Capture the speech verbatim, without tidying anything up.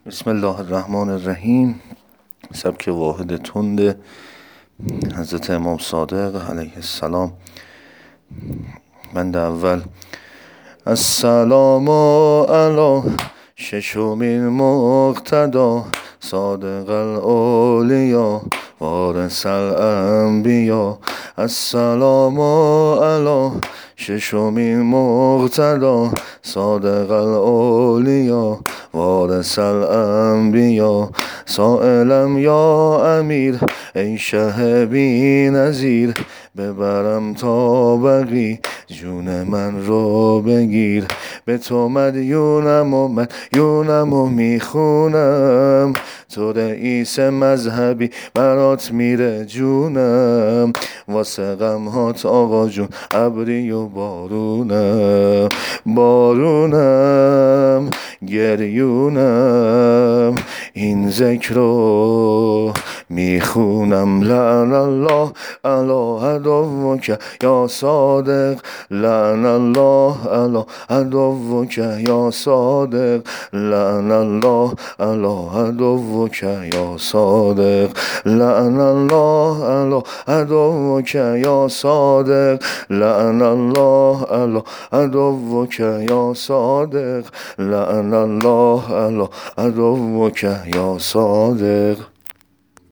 بسم الله الرحمن الرحیم. سبک واحد تند حضرت امام صادق علیه السلام. بند اول: السلام علی ششمین مقتدا صادق الاولیا وارث الانبیا. السلام علی ششمین مقتدا صادق الاولیا وارث الانبیا. سائلم یا امیر ای شه بی نظیر، ببرم تا بقی جون من رو بگیر. به تو مدیونم و مدیونم و میخونم، تو رئیس مذهبی برات میره جونم. واسه غمهات آقا جون ابری و بارونم، بارونم گریونم، این ذکر رو میخونم. لعن الله علی عدوک یا صادق، لعن الله علی عدوک یا صادق، لعن الله علی عدوک یا صادق، لعن الله علی عدوک یا صادق، لعن الله علی عدوک یا صادق، لعن الله علی عدوک یا صادق.